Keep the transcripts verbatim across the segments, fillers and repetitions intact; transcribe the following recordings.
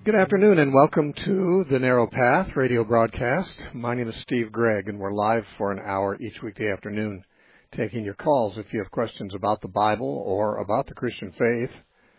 Good afternoon and welcome to the Narrow Path radio broadcast. My name is Steve Gregg and we're live for an hour each weekday afternoon taking your calls if you have questions about the Bible or about the Christian faith.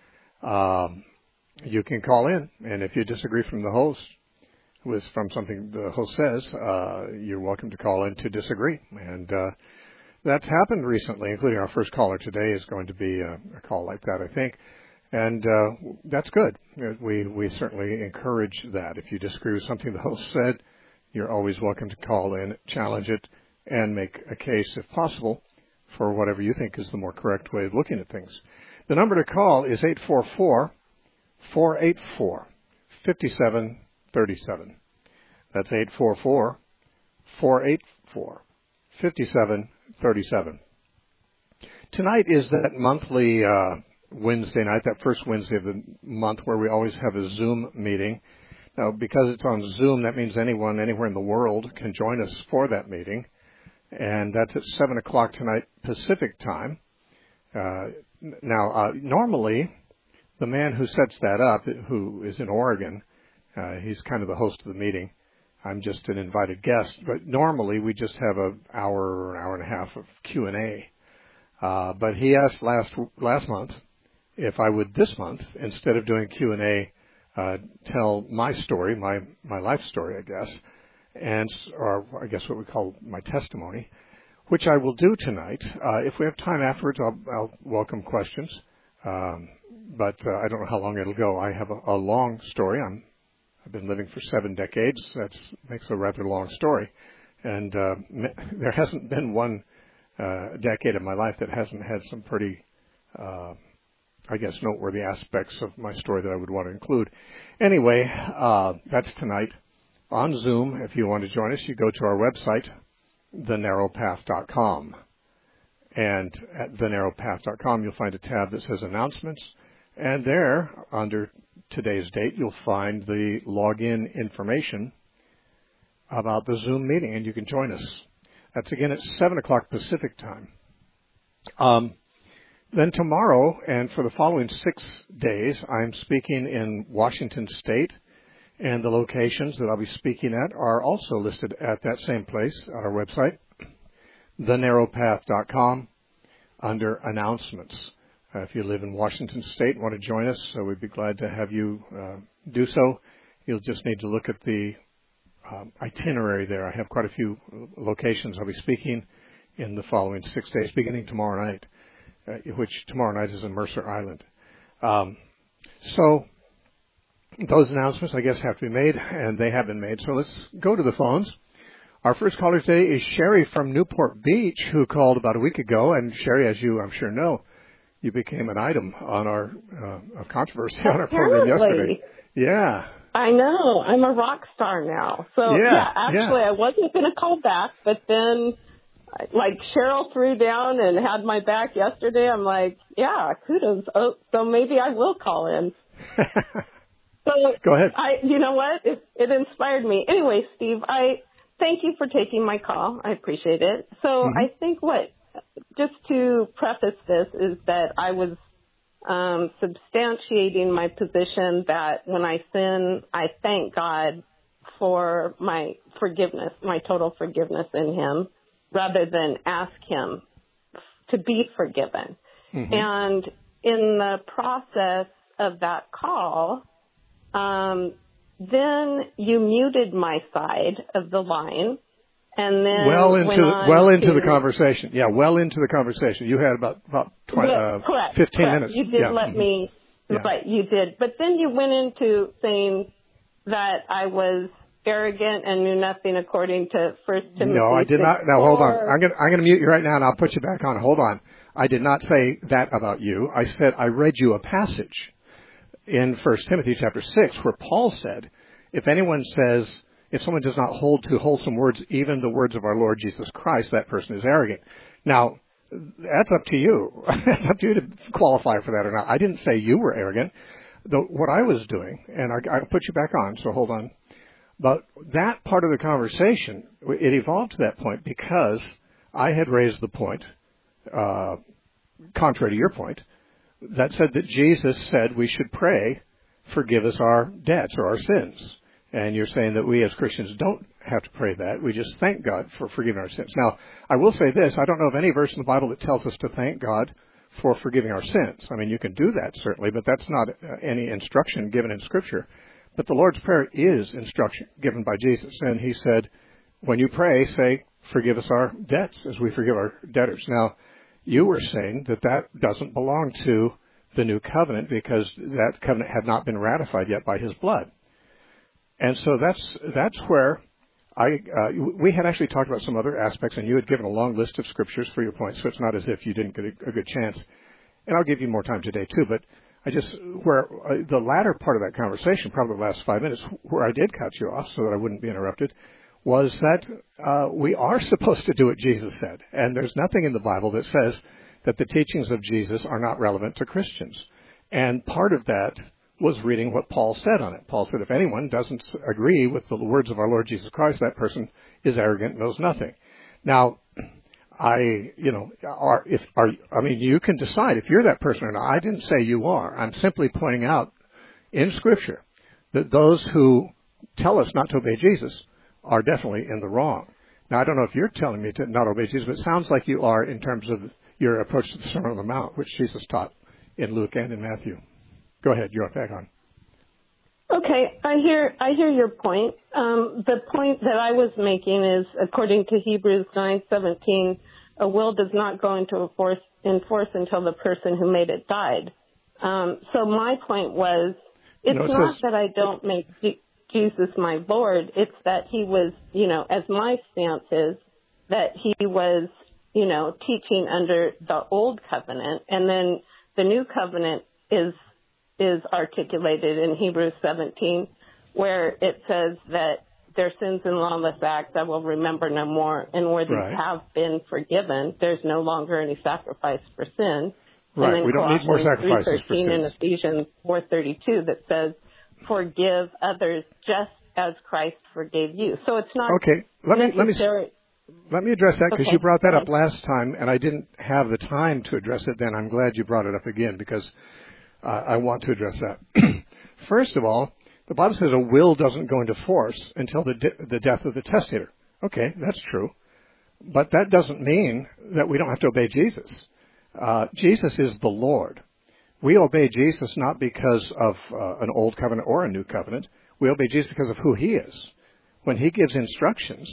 Um, you can call in, and if you disagree from the host with from something the host says, uh, you're welcome to call in to disagree. And uh, that's happened recently, including our first caller today is going to be a, a call like that, I think. And uh, that's good. We we certainly encourage that. If you disagree with something the host said, you're always welcome to call in, challenge it, and make a case, if possible, for whatever you think is the more correct way of looking at things. The number to call is eight four four, four eight four, five seven three seven. That's eight four four, four eight four, five seven three seven. Tonight is that monthly uh Wednesday night, that first Wednesday of the month where we always have a Zoom meeting. Now, because it's on Zoom, that means anyone anywhere in the world can join us for that meeting. And that's at seven o'clock tonight Pacific time. Uh, now, uh, normally, the man who sets that up, who is in Oregon, uh, he's kind of the host of the meeting. I'm just an invited guest. But normally, we just have an hour or an hour and a half of Q and A. Uh, but he asked last last month if I would this month, instead of doing Q and A, uh, tell my story, my, my life story, I guess, and or I guess what we call my testimony, which I will do tonight. Uh, if we have time afterwards, I'll, I'll welcome questions, um, but uh, I don't know how long it'll go. I have a, a long story. I'm, I've been living for seven decades. That makes a rather long story, and uh, there hasn't been one uh, decade of my life that hasn't had some pretty uh, I guess, noteworthy aspects of my story that I would want to include. Anyway, uh, that's tonight on Zoom. If you want to join us, you go to our website, the narrow path dot com. And at the narrow path dot com, you'll find a tab that says Announcements. And there, under today's date, you'll find the login information about the Zoom meeting, and you can join us. That's, again, at seven o'clock Pacific time. Um, Then tomorrow, and for the following six days, I'm speaking in Washington State, and the locations that I'll be speaking at are also listed at that same place, our website, the narrow path dot com, under Announcements. Uh, if you live in Washington State and want to join us, so we'd be glad to have you uh, do so. You'll just need to look at the um, itinerary there. I have quite a few locations I'll be speaking in the following six days, beginning tomorrow night. Uh, which tomorrow night is in Mercer Island. Um, so those announcements, I guess, have to be made, and they have been made. So let's go to the phones. Our first caller today is Sherry from Newport Beach, who called about a week ago. And Sherry, as you, I'm sure, know, you became an item on our uh, of controversy on our program yesterday. Yeah. I know. I'm a rock star now. So, yeah, yeah actually, yeah. I wasn't going to call back, but then like Cheryl threw down and had my back yesterday. I'm like, yeah, kudos. Oh, so maybe I will call in. So go ahead. I, you know what? It, it inspired me. Anyway, Steve, I thank you for taking my call. I appreciate it. So mm-hmm. I think what, just to preface this, is that I was um, substantiating my position that when I sin, I thank God for my forgiveness, my total forgiveness in Him, rather than ask Him to be forgiven. Mm-hmm. And in the process of that call, um, then you muted my side of the line, and then well into went the, on well into to, the conversation. Yeah, well into the conversation. You had about about twenty, uh, correct, fifteen correct. minutes. You did yeah. let mm-hmm. me, yeah. right? You did, but then you went into saying that I was arrogant and knew nothing according to First Timothy. No, I did not. Now, hold on. I'm going I'm going to mute you right now, and I'll put you back on. Hold on. I did not say that about you. I said I read you a passage in First Timothy chapter six where Paul said, if anyone says, if someone does not hold to wholesome words, even the words of our Lord Jesus Christ, that person is arrogant. Now, that's up to you. That's up to you to qualify for that or not. I didn't say you were arrogant. The, what I was doing, and I, I'll put you back on, so hold on. But that part of the conversation, it evolved to that point because I had raised the point, uh, contrary to your point, that said that Jesus said we should pray forgive us our debts or our sins. And you're saying that we as Christians don't have to pray that. We just thank God for forgiving our sins. Now, I will say this. I don't know of any verse in the Bible that tells us to thank God for forgiving our sins. I mean, you can do that, certainly, but that's not uh, any instruction given in Scripture. But the Lord's Prayer is instruction given by Jesus. And he said, when you pray, say, forgive us our debts as we forgive our debtors. Now, you were saying that that doesn't belong to the new covenant because that covenant had not been ratified yet by his blood. And so that's that's where I uh, we had actually talked about some other aspects, and you had given a long list of scriptures for your points, so it's not as if you didn't get a, a good chance. And I'll give you more time today, too, but I just, where uh, the latter part of that conversation, probably the last five minutes, where I did cut you off so that I wouldn't be interrupted, was that uh, we are supposed to do what Jesus said. And there's nothing in the Bible that says that the teachings of Jesus are not relevant to Christians. And part of that was reading what Paul said on it. Paul said, if anyone doesn't agree with the words of our Lord Jesus Christ, that person is arrogant, knows nothing. Now, I, you know, are, if, are, I mean, you can decide if you're that person or not. I didn't say you are. I'm simply pointing out in Scripture that those who tell us not to obey Jesus are definitely in the wrong. Now, I don't know if you're telling me to not obey Jesus, but it sounds like you are in terms of your approach to the Sermon on the Mount, which Jesus taught in Luke and in Matthew. Go ahead, you're back on. Okay, I hear I hear your point. Um, the point that I was making is, according to Hebrews nine seventeen, a will does not go into force, in force until the person who made it died. Um, so my point was, it's no, it not says, that I don't make G- Jesus my Lord. It's that he was, you know, as my stance is, that he was, you know, teaching under the old covenant, and then the new covenant is is articulated in Hebrews seventeen, where it says that their sins and lawless acts I will remember no more, and where these right. have been forgiven, there's no longer any sacrifice for sin. Right, and then we don't Colossians need more sacrifices for sins. and Ephesians four thirty-two that says, forgive others just as Christ forgave you. So it's not okay. Let me let me let me address that because okay. you brought that up last time, and I didn't have the time to address it then. I'm glad you brought it up again because uh, I want to address that. First of all, the Bible says a will doesn't go into force until the de- the death of the testator. Okay, that's true, but that doesn't mean that we don't have to obey Jesus. Uh, Jesus is the Lord. We obey Jesus not because of uh, an old covenant or a new covenant. We obey Jesus because of who he is. When he gives instructions,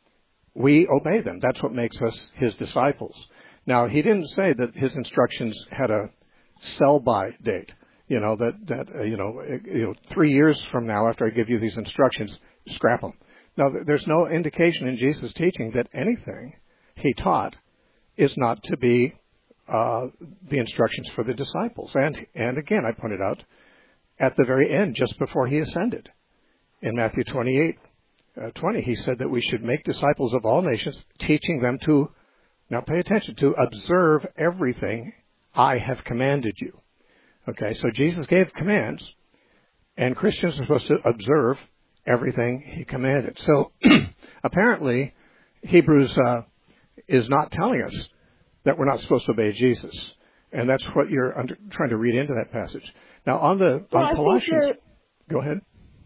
we obey them. That's what makes us his disciples. Now, he didn't say that his instructions had a sell-by date. You know, that, that uh, you know, you know, three years from now, after I give you these instructions, scrap them. Now, there's no indication in Jesus' teaching that anything he taught is not to be uh, the instructions for the disciples. And, and again, I pointed out, at the very end, just before he ascended, in Matthew twenty-eight, uh, twenty, he said that we should make disciples of all nations, teaching them to, now pay attention, to observe everything I have commanded you. Okay, so Jesus gave commands, and Christians are supposed to observe everything he commanded. So apparently, Hebrews uh, is not telling us that we're not supposed to obey Jesus, and that's what you're under, trying to read into that passage. Now, on the well, on Colossians, go ahead.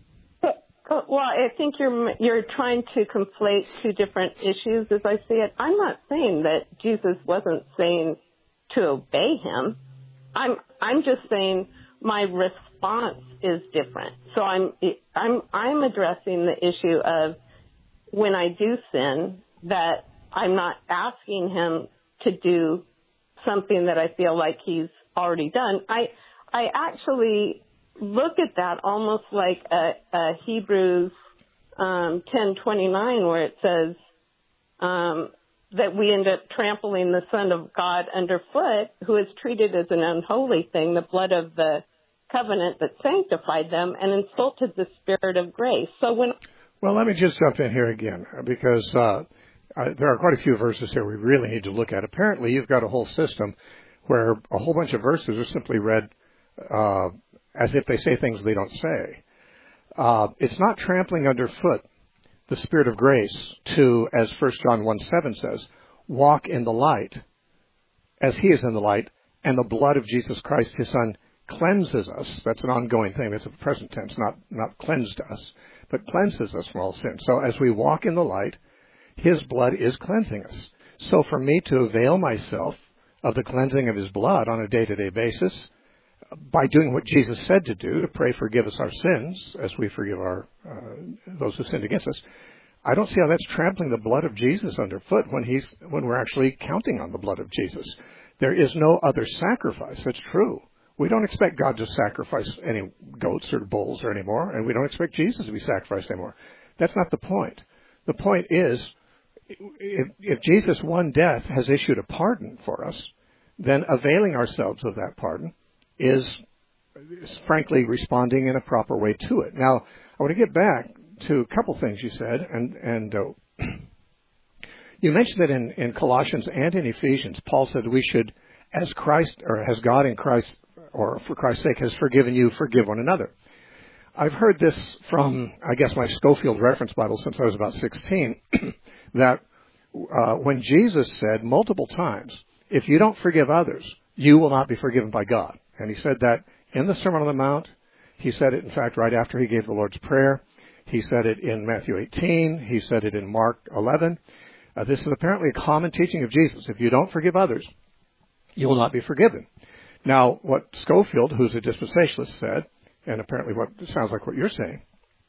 Well, I think you're you're trying to conflate two different issues, as I see it. I'm not saying that Jesus wasn't saying to obey him. I'm I'm just saying my response is different. So I'm I'm I'm addressing the issue of when I do sin, that I'm not asking him to do something that I feel like he's already done. I I actually look at that almost like a, a Hebrews um, ten twenty-nine, where it says um, that we end up trampling the Son of God underfoot, who is treated as an unholy thing, the blood of the covenant that sanctified them, and insulted the Spirit of grace. So when well, let me just jump in here again, because uh, I, there are quite a few verses here we really need to look at. Apparently, you've got a whole system where a whole bunch of verses are simply read uh, as if they say things they don't say. Uh, it's not trampling underfoot the Spirit of grace to, as First John one seven says, walk in the light as he is in the light, and the blood of Jesus Christ, his Son, cleanses us. That's an ongoing thing. That's a present tense, not, not cleansed us, but cleanses us from all sin. So as we walk in the light, his blood is cleansing us. So for me to avail myself of the cleansing of his blood on a day-to-day basis, by doing what Jesus said to do, to pray forgive us our sins as we forgive our uh, those who sinned against us, I don't see how that's trampling the blood of Jesus underfoot when he's when we're actually counting on the blood of Jesus. There is no other sacrifice. That's true. We don't expect God to sacrifice any goats or bulls or anymore, and we don't expect Jesus to be sacrificed anymore. That's not the point. The point is, if, if Jesus' one death has issued a pardon for us, then availing ourselves of that pardon is, is frankly responding in a proper way to it. Now, I want to get back to a couple things you said, and and uh, you mentioned that in, in Colossians and in Ephesians, Paul said we should, as Christ, or as God in Christ, or for Christ's sake has forgiven you, forgive one another. I've heard this from, I guess, my Schofield Reference Bible since I was about sixteen, that uh, when Jesus said multiple times, if you don't forgive others, you will not be forgiven by God. And he said that in the Sermon on the Mount. He said it, in fact, right after he gave the Lord's Prayer. He said it in Matthew eighteen. He said it in Mark eleven. Uh, this is apparently a common teaching of Jesus. If you don't forgive others, you will not be forgiven. Now, what Schofield, who's a dispensationalist, said, and apparently what sounds like what you're saying,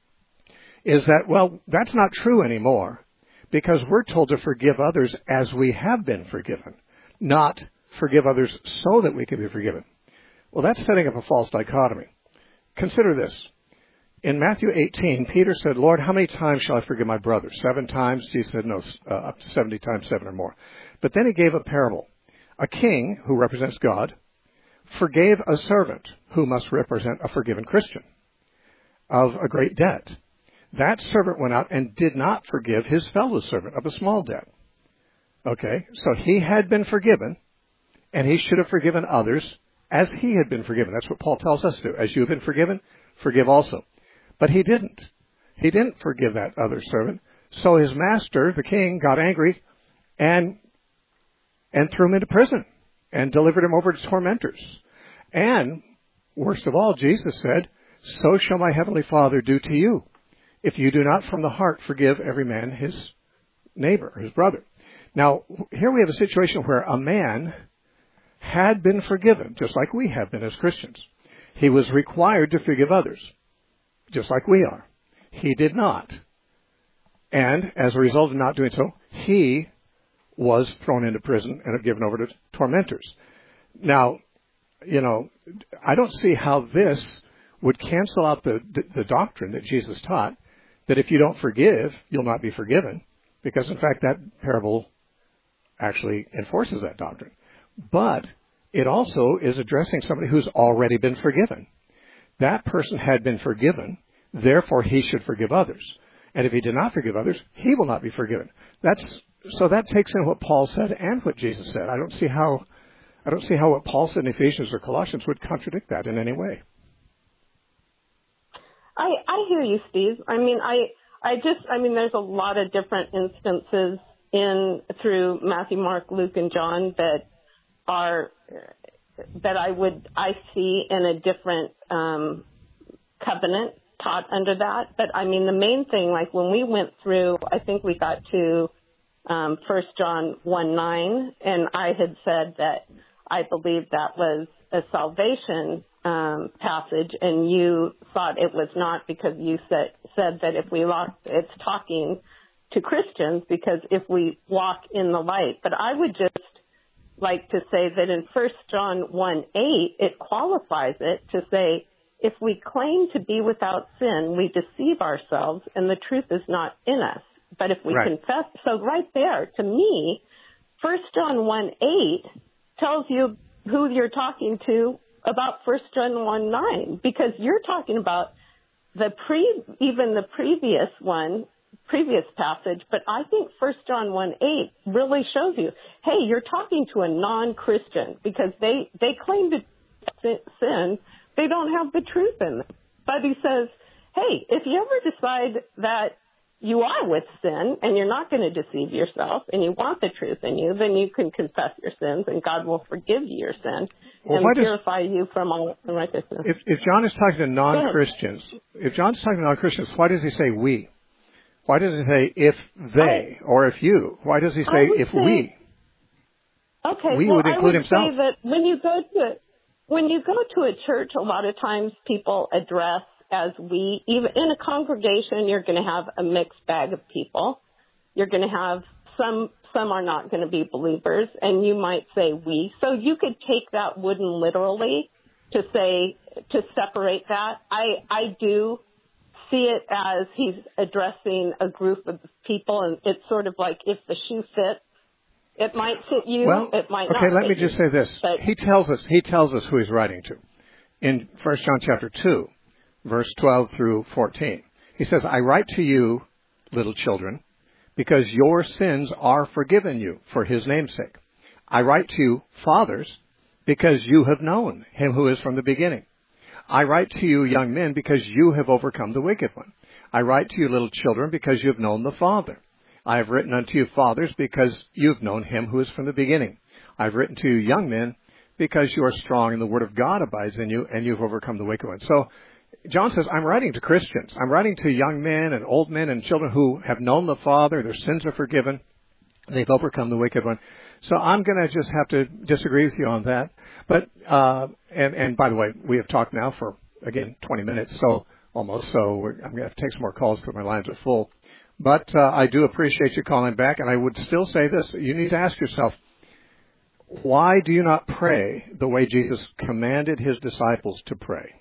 is that, well, that's not true anymore, because we're told to forgive others as we have been forgiven, not forgive others so that we can be forgiven. Well, that's setting up a false dichotomy. Consider this. In Matthew eighteen, Peter said, Lord, how many times shall I forgive my brother? Seven times? Jesus said, no, uh, up to seventy times seven or more. But then he gave a parable. A king, who represents God, forgave a servant who must represent a forgiven Christian of a great debt. That servant went out and did not forgive his fellow servant of a small debt. Okay, so he had been forgiven, and he should have forgiven others as he had been forgiven. That's what Paul tells us to do. As you have been forgiven, forgive also. But he didn't. He didn't forgive that other servant. So his master, the king, got angry and and threw him into prison and delivered him over to tormentors. And, worst of all, Jesus said, so shall my heavenly Father do to you, if you do not from the heart forgive every man his neighbor, his brother. Now, here we have a situation where a man had been forgiven, just like we have been as Christians. He was required to forgive others, just like we are. He did not. And as a result of not doing so, he was thrown into prison and given over to tormentors. Now, you know, I don't see how this would cancel out the, the, the doctrine that Jesus taught, that if you don't forgive, you'll not be forgiven, because in fact that parable actually enforces that doctrine. But it also is addressing somebody who's already been forgiven. That person had been forgiven, therefore he should forgive others. And if he did not forgive others, he will not be forgiven. That's so that takes in what Paul said and what Jesus said. I don't see how I don't see how what Paul said in Ephesians or Colossians would contradict that in any way. I, I hear you, Steve. I mean, I I just I mean, there's a lot of different instances in through Matthew, Mark, Luke, and John that are that I would I see in a different um, covenant taught under that. But I mean, the main thing, like when we went through, I think we got to um, First John one nine, and I had said that I believe that was a salvation um, passage, and you thought it was not because you said said that if we walk, it's talking to Christians because if we walk in the light. But I would just like to say that in First John one eight, it qualifies it to say, if we claim to be without sin, we deceive ourselves and the truth is not in us. But if we right. confess, so right there, to me, First John one eight tells you who you're talking to about First John one nine, because you're talking about the pre, even the previous one, previous passage, but I think First John one eight really shows you, hey, you're talking to a non-Christian because they, they claim to sin. They don't have the truth in them. But he says, hey, if you ever decide that you are with sin and you're not going to deceive yourself and you want the truth in you, then you can confess your sins and God will forgive you your sin well, and purify does, you from all unrighteousness. If, if John is talking to non-Christians, if John's talking to non-Christians, why does he say we? Why does he say if they I, or if you? Why does he say if say, we? Okay, we well, would include I would himself. say that when you go to a, when you go to a church, a lot of times people address as we, even in a congregation, you're going to have a mixed bag of people. You're going to have some, some are not going to be believers, and you might say we. So you could take that wooden literally to say, to separate that. I, I do see it as he's addressing a group of people, and it's sort of like if the shoe fits, it might fit you, well, it might okay, not let fit me just you. say this. But he tells us, he tells us who he's writing to. In First John chapter two, verse twelve through fourteen. He says, I write to you, little children, because your sins are forgiven you for his name's sake. I write to you, fathers, because you have known him who is from the beginning. I write to you, young men, because you have overcome the wicked one. I write to you, little children, because you have known the Father. I have written unto you, fathers, because you have known him who is from the beginning. I have written to you, young men, because you are strong and the word of God abides in you, and you have overcome the wicked one. So John says, I'm writing to Christians. I'm writing to young men and old men and children who have known the Father. Their sins are forgiven. They've overcome the wicked one. So I'm going to just have to disagree with you on that. But, uh, and, and by the way, we have talked now for, again, twenty minutes, so almost. So we're, I'm going to have to take some more calls because my lines are full. But uh, I do appreciate you calling back. And I would still say this. You need to ask yourself, why do you not pray the way Jesus commanded his disciples to pray?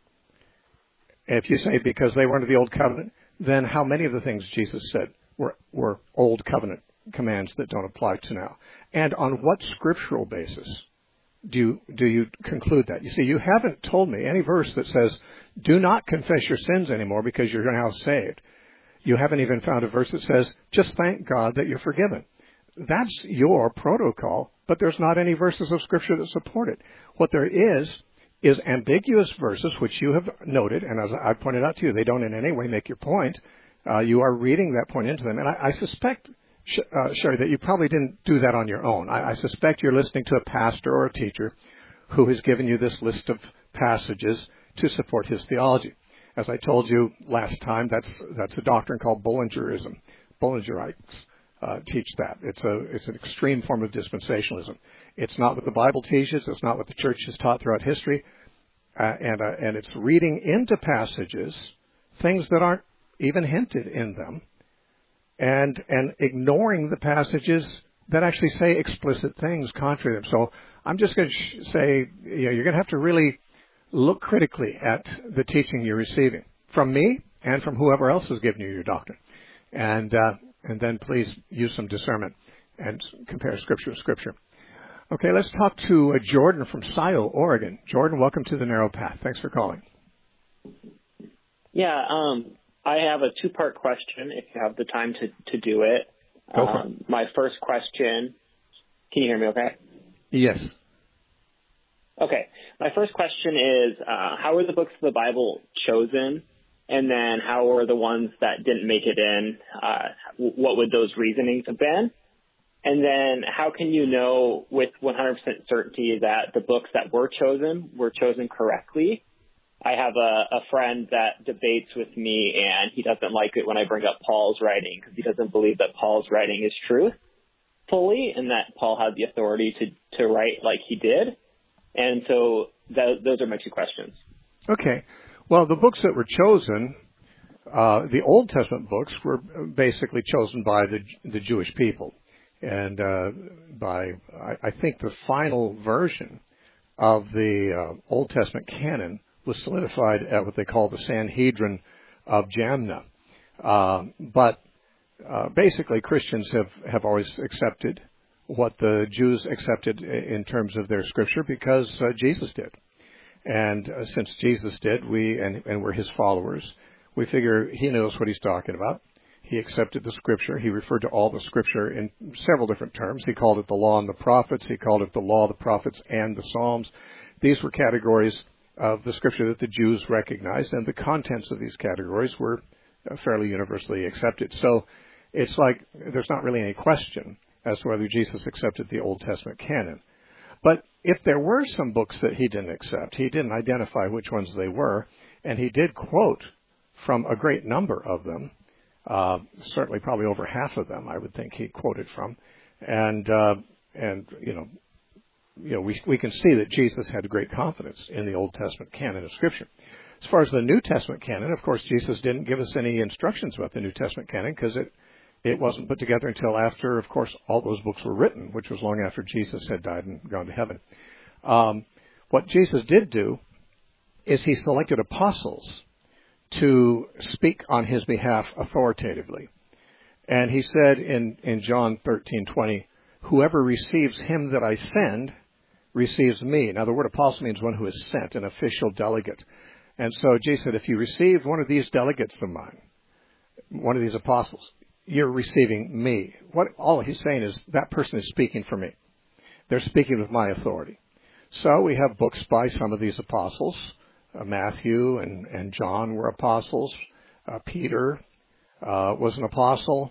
If you say because they were under the old covenant, then how many of the things Jesus said were, were old covenant commands that don't apply to now? And on what scriptural basis do you, do you conclude that? You see, you haven't told me any verse that says, do not confess your sins anymore because you're now saved. You haven't even found a verse that says, just thank God that you're forgiven. That's your protocol, but there's not any verses of Scripture that support it. What there is, is ambiguous verses, which you have noted, and as I pointed out to you, they don't in any way make your point. Uh, you are reading that point into them. And I, I suspect, uh, Sherry, that you probably didn't do that on your own. I, I suspect you're listening to a pastor or a teacher who has given you this list of passages to support his theology. As I told you last time, that's that's a doctrine called Bullingerism. Bullingerites uh, teach that. It's a it's an extreme form of dispensationalism. It's not what the Bible teaches. It's not what the church has taught throughout history, uh, and uh, and it's reading into passages things that aren't even hinted in them, and and ignoring the passages that actually say explicit things contrary to them. So I'm just going to sh- say, you know, you're going to have to really look critically at the teaching you're receiving from me and from whoever else has given you your doctrine. And uh, and then please use some discernment and compare Scripture with Scripture. Okay, let's talk to uh, Jordan from Scio, Oregon. Jordan, welcome to the Narrow Path. Thanks for calling. Yeah, um, I have a two-part question, if you have the time to, to do it. Go for um, it. My first question, can you hear me okay? Yes. Okay. My first question is, uh, how were the books of the Bible chosen? And then how were the ones that didn't make it in? Uh, what would those reasonings have been? And then how can you know with one hundred percent certainty that the books that were chosen were chosen correctly? I have a, a friend that debates with me, and he doesn't like it when I bring up Paul's writing because he doesn't believe that Paul's writing is truth fully and that Paul had the authority to, to write like he did. And so th- those are my two questions. Okay. Well, the books that were chosen, uh, the Old Testament books, were basically chosen by the the Jewish people. And uh, by, I, I think, the final version of the uh, Old Testament canon was solidified at what they call the Sanhedrin of Jamna. Uh, but uh, basically, Christians have, have always accepted what the Jews accepted in terms of their Scripture because uh, Jesus did. And uh, since Jesus did, we and, and we're his followers, we figure he knows what he's talking about. He accepted the Scripture. He referred to all the Scripture in several different terms. He called it the law and the prophets. He called it the law, the prophets, and the Psalms. These were categories of the Scripture that the Jews recognized, and the contents of these categories were uh, fairly universally accepted. So it's like there's not really any question as to whether Jesus accepted the Old Testament canon. But if there were some books that he didn't accept, he didn't identify which ones they were, and he did quote from a great number of them, uh, certainly probably over half of them, I would think he quoted from. And, uh, and you know, you know, we, we can see that Jesus had great confidence in the Old Testament canon of Scripture. As far as the New Testament canon, of course, Jesus didn't give us any instructions about the New Testament canon because it, it wasn't put together until after, of course, all those books were written, which was long after Jesus had died and gone to heaven. Um, what Jesus did do is he selected apostles to speak on his behalf authoritatively. And he said in, in John thirteen twenty, whoever receives him that I send receives me. Now, the word apostle means one who is sent, an official delegate. And so Jesus said, if you receive one of these delegates of mine, one of these apostles, you're receiving me. What all he's saying is that person is speaking for me. They're speaking with my authority. So we have books by some of these apostles. Uh, Matthew and, and John were apostles. Uh, Peter uh, was an apostle.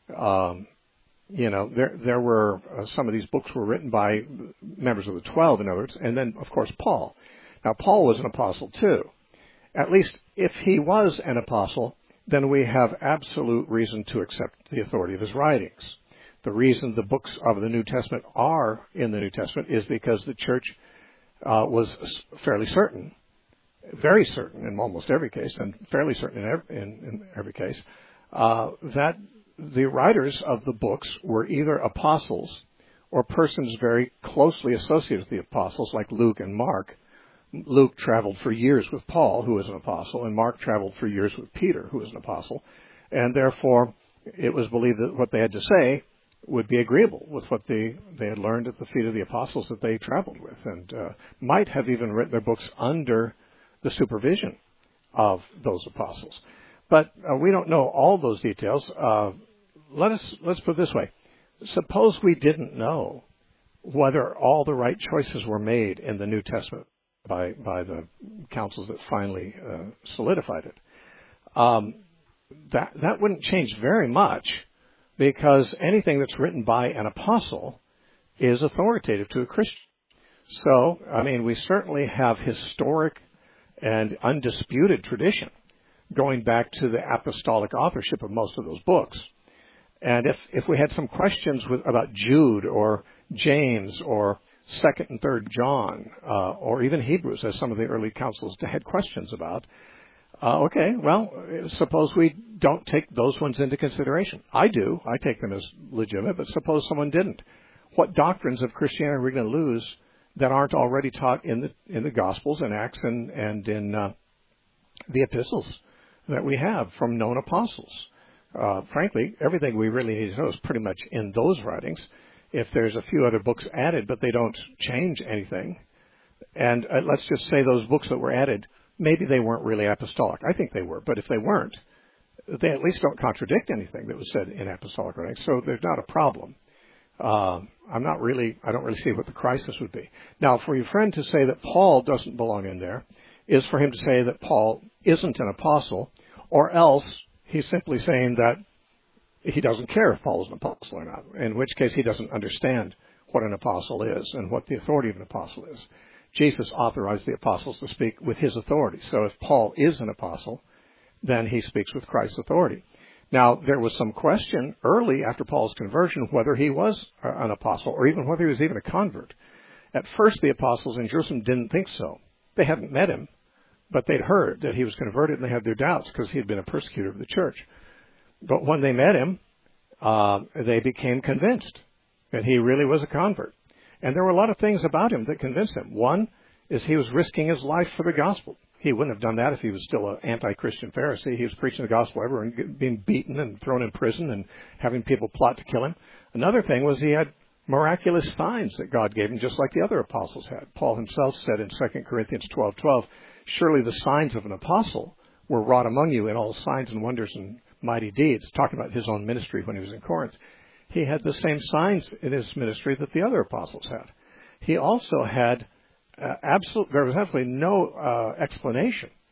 Um, you know, there there were uh, some of these books were written by members of the Twelve, in other words, and then of course Paul. Now Paul was an apostle too. At least if he was an apostle, then we have absolute reason to accept the authority of his writings. The reason the books of the New Testament are in the New Testament is because the church uh, was fairly certain, very certain in almost every case, and fairly certain in every, in, in every case, uh, that the writers of the books were either apostles or persons very closely associated with the apostles, like Luke and Mark. Luke traveled for years with Paul, who was an apostle, and Mark traveled for years with Peter, who was an apostle. And therefore, it was believed that what they had to say would be agreeable with what they, they had learned at the feet of the apostles that they traveled with, and uh, might have even written their books under the supervision of those apostles. But uh, we don't know all those details. Uh, let us, let's put it this way. Suppose we didn't know whether all the right choices were made in the New Testament by by the councils that finally uh, solidified it. Um, that that wouldn't change very much, because anything that's written by an apostle is authoritative to a Christian. So, I mean, we certainly have historic and undisputed tradition going back to the apostolic authorship of most of those books. And if if we had some questions with, about Jude or James or Second and Third John, uh, or even Hebrews, as some of the early councils had questions about. Uh, okay, well, suppose we don't take those ones into consideration. I do. I take them as legitimate, but suppose someone didn't. What doctrines of Christianity are we going to lose that aren't already taught in the in the Gospels and Acts and, and in uh, the epistles that we have from known apostles? Uh, frankly, everything we really need to know is pretty much in those writings. If there's a few other books added, but they don't change anything, and uh, let's just say those books that were added, maybe they weren't really apostolic. I think they were, but if they weren't, they at least don't contradict anything that was said in apostolic writings, so there's not a problem. Uh, I'm not really, I don't really see what the crisis would be. Now, for your friend to say that Paul doesn't belong in there is for him to say that Paul isn't an apostle, or else he's simply saying that he doesn't care if Paul is an apostle or not, in which case he doesn't understand what an apostle is and what the authority of an apostle is. Jesus authorized the apostles to speak with his authority. So if Paul is an apostle, then he speaks with Christ's authority. Now, there was some question early after Paul's conversion whether he was an apostle or even whether he was even a convert. At first, the apostles in Jerusalem didn't think so. They hadn't met him, but they'd heard that he was converted, and they had their doubts because he had been a persecutor of the church. But when they met him, uh, they became convinced that he really was a convert. And there were a lot of things about him that convinced them. One is he was risking his life for the gospel. He wouldn't have done that if he was still an anti-Christian Pharisee. He was preaching the gospel everywhere and being beaten and thrown in prison and having people plot to kill him. Another thing was he had miraculous signs that God gave him, just like the other apostles had. Paul himself said in Second Corinthians twelve twelve, surely the signs of an apostle were wrought among you in all signs and wonders and mighty deeds, talking about his own ministry when he was in Corinth. He had the same signs in his ministry that the other apostles had. He also had uh, absolute, there was absolutely no uh, explanation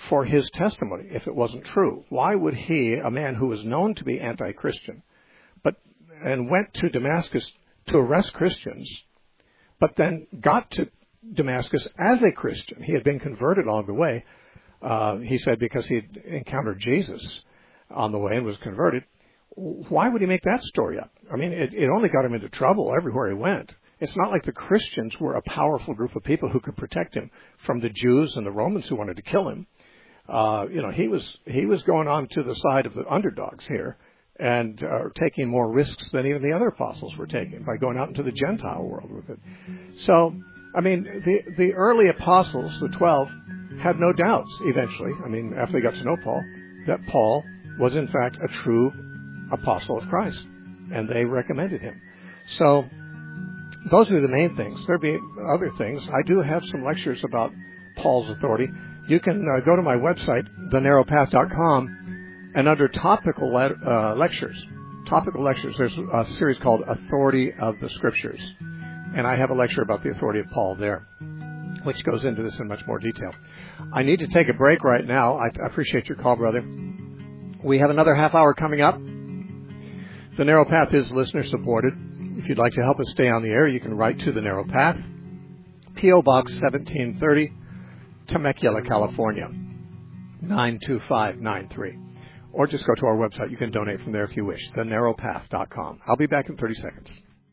for his testimony if it wasn't true? Why would he, a man who was known to be anti-Christian, but and went to Damascus to arrest Christians, but then got to Damascus as a Christian? He had been converted along the way, uh, he said, because he had encountered Jesus on the way and was converted. Why would he make that story up? I mean, it, it only got him into trouble everywhere he went. It's not like the Christians were a powerful group of people who could protect him from the Jews and the Romans who wanted to kill him. Uh, you know, he was he was going on to the side of the underdogs here and uh, taking more risks than even the other apostles were taking by going out into the Gentile world with it. So, I mean, the the early apostles, the twelve, had no doubts eventually, I mean, after they got to know Paul, that Paul was in fact a true apostle of Christ, and they recommended him. So, those are the main things. There'll be other things. I do have some lectures about Paul's authority. You can uh, go to my website, the narrow path dot com, and under topical le- uh, lectures, topical lectures, there's a series called Authority of the Scriptures. And I have a lecture about the authority of Paul there, which goes into this in much more detail. I need to take a break right now. I, I appreciate your call, brother. We have another half hour coming up. The Narrow Path is listener supported. If you'd like to help us stay on the air, you can write to The Narrow Path, P O Box seventeen thirty, Temecula, California, nine two five nine three. Or just go to our website. You can donate from there if you wish, the narrow path dot com. I'll be back in thirty seconds.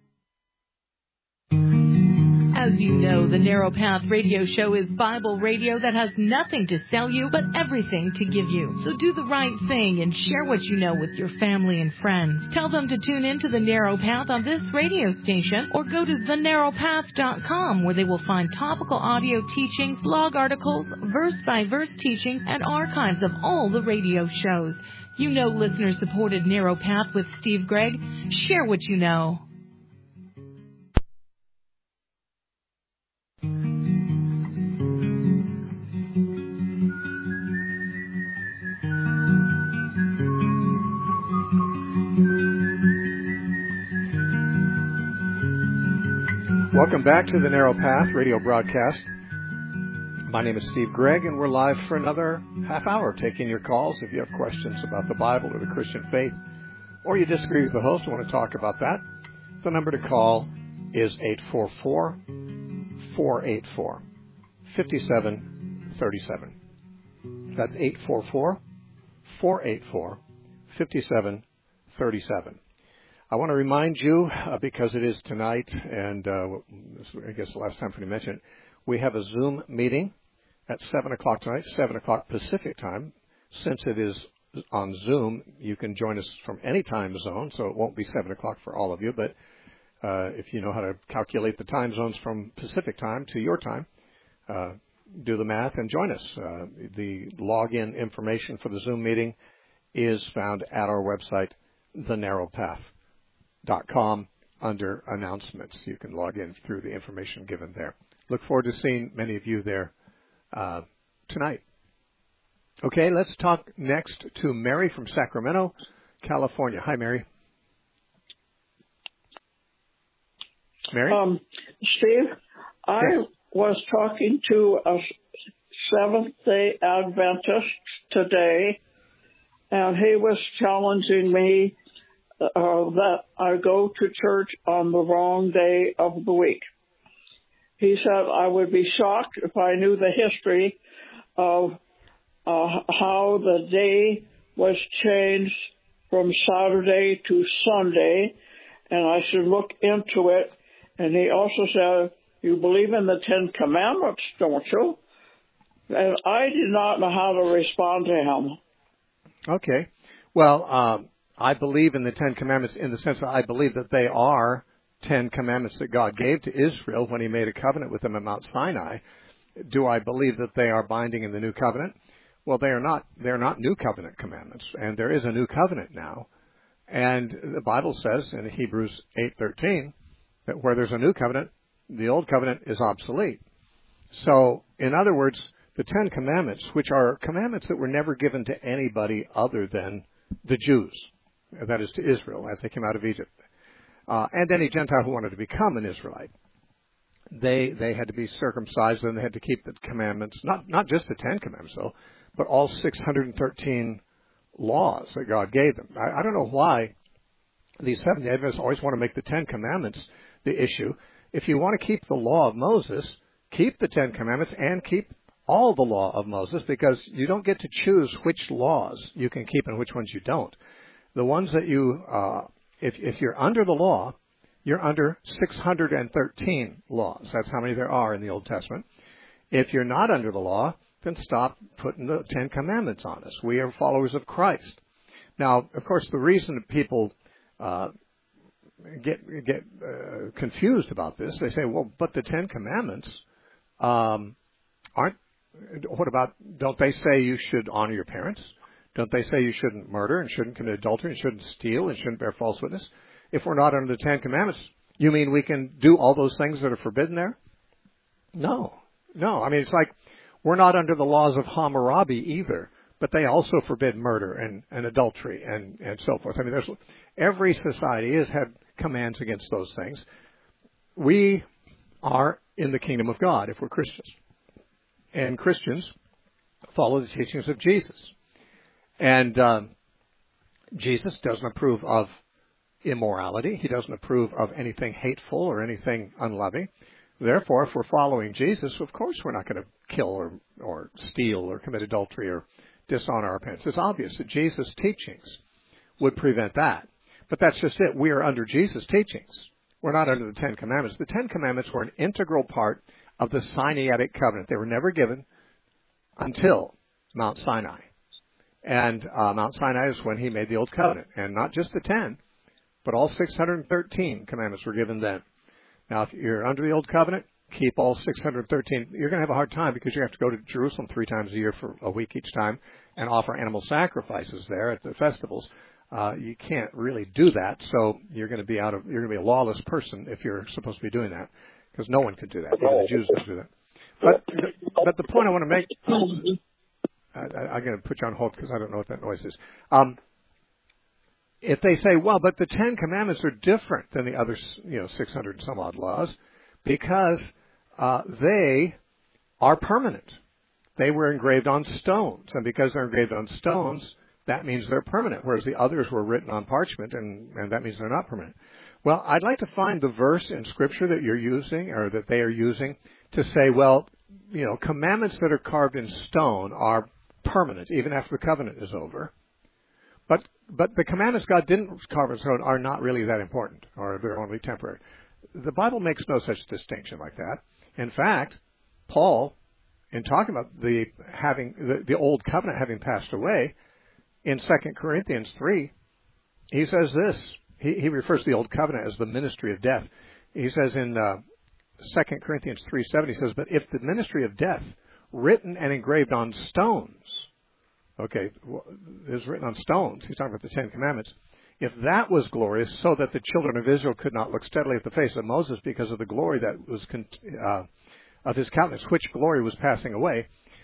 As you know, the Narrow Path radio show is Bible radio that has nothing to sell you, but everything to give you. So do the right thing and share what you know with your family and friends. Tell them to tune in to the Narrow Path on this radio station, or go to the narrow path dot com, where they will find topical audio teachings, blog articles, verse-by-verse teachings, and archives of all the radio shows. You know listener-supported Narrow Path with Steve Gregg. Share what you know. Welcome back to the Narrow Path radio broadcast. My name is Steve Gregg, and we're live for another half hour taking your calls. If you have questions about the Bible or the Christian faith, or you disagree with the host and want to talk about that, the number to call is eight four four, four eight four, five seven three seven. That's eight four four, four eight four, five seven three seven. I want to remind you, uh, because it is tonight, and uh, I guess the last time for me to mention it, we have a Zoom meeting at seven o'clock tonight, seven o'clock Pacific time. Since it is on Zoom, you can join us from any time zone, so it won't be seven o'clock for all of you, but uh, if you know how to calculate the time zones from Pacific time to your time, uh, do the math and join us. Uh, the login information for the Zoom meeting is found at our website, the narrow path dot com, under announcements. You can log in through the information given there. Look forward to seeing many of you there uh, tonight. Okay, let's talk next to Mary from Sacramento, California. Hi, Mary. Mary? Um, Steve, I yes. was talking to a Seventh-day Adventist today, and he was challenging me Uh, that I go to church on the wrong day of the week. He said I would be shocked if I knew the history of uh, how the day was changed from Saturday to Sunday, and I should look into it. And he also said, you believe in the Ten Commandments, don't you? And I did not know how to respond to him. Okay. Well, um, I believe in the Ten Commandments in the sense that I believe that they are Ten Commandments that God gave to Israel when he made a covenant with them at Mount Sinai. Do I believe that they are binding in the New Covenant? Well, they are not. They're not New Covenant commandments, and there is a New Covenant now. And the Bible says in Hebrews eight thirteen that where there's a New Covenant, the Old Covenant is obsolete. So, in other words, the Ten Commandments, which are commandments that were never given to anybody other than the Jews, that is to Israel, as they came out of Egypt, uh, and any Gentile who wanted to become an Israelite. They they had to be circumcised, and they had to keep the commandments, not not just the Ten Commandments, though, but all six hundred thirteen laws that God gave them. I, I don't know why these Seventh-day Adventists always want to make the Ten Commandments the issue. If you want to keep the law of Moses, keep the Ten Commandments and keep all the law of Moses, because you don't get to choose which laws you can keep and which ones you don't. The ones that you, uh, if, if you're under the law, you're under six hundred thirteen laws. That's how many there are in the Old Testament. If you're not under the law, then stop putting the Ten Commandments on us. We are followers of Christ. Now, of course, the reason that people uh, get get uh, confused about this, they say, well, but the Ten Commandments um, aren't, what about, don't they say you should honor your parents? Don't they say you shouldn't murder and shouldn't commit adultery and shouldn't steal and shouldn't bear false witness? If we're not under the Ten Commandments, you mean we can do all those things that are forbidden there? No. No. I mean, it's like we're not under the laws of Hammurabi either, but they also forbid murder and, and adultery and, and so forth. I mean, there's every society has had commands against those things. We are in the kingdom of God if we're Christians. And Christians follow the teachings of Jesus. And um, Jesus doesn't approve of immorality. He doesn't approve of anything hateful or anything unloving. Therefore, if we're following Jesus, of course we're not going to kill or, or steal or commit adultery or dishonor our parents. It's obvious that Jesus' teachings would prevent that. But that's just it. We are under Jesus' teachings. We're not under the Ten Commandments. The Ten Commandments were an integral part of the Sinaitic covenant. They were never given until Mount Sinai. And uh, Mount Sinai is when he made the Old Covenant. And not just the ten, but all six hundred thirteen commandments were given then. Now, if you're under the Old Covenant, keep all six hundred thirteen. You're going to have a hard time because you have to go to Jerusalem three times a year for a week each time and offer animal sacrifices there at the festivals. Uh, you can't really do that, so you're going to be out of, you're going to be a lawless person if you're supposed to be doing that, because no one can do that. Even the Jews don't do that. But, but the point I want to make, I, I, I'm going to put you on hold because I don't know what that noise is. Um, if they say, well, but the Ten Commandments are different than the other, you know, six hundred and some odd laws because uh, they are permanent. They were engraved on stones, and because they're engraved on stones, that means they're permanent, whereas the others were written on parchment, and, and that means they're not permanent. Well, I'd like to find the verse in Scripture that you're using, or that they are using, to say, well, you know, commandments that are carved in stone are permanent, even after the covenant is over. But but the commandments God didn't carve in stone are not really that important, or they're only temporary. The Bible makes no such distinction like that. In fact, Paul, in talking about the having the, the old covenant having passed away, in Second Corinthians three, he says this. He, he refers to the old covenant as the ministry of death. He says in uh, Second Corinthians three seven, he says, but if the ministry of death, written and engraved on stones, okay, is written on stones, he's talking about the Ten Commandments, if that was glorious, so that the children of Israel could not look steadily at the face of Moses because of the glory that was uh, of his countenance, which glory was passing away,